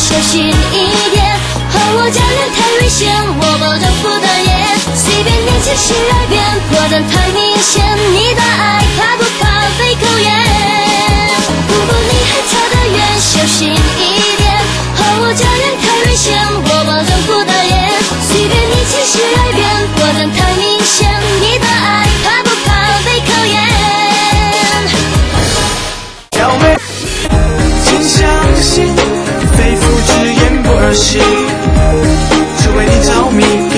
小心一点。和我家人太危险，我保证不打眼。随便你情绪改变，破绽太明显。你的爱怕不怕被考验？如果你还差得远，小心一点。和我家人太危险，我保证不打眼。随便你情绪改变，破绽太明显。你的爱怕不怕被考验？ 要美，请相信，非复制言不儿戏，只为你着迷。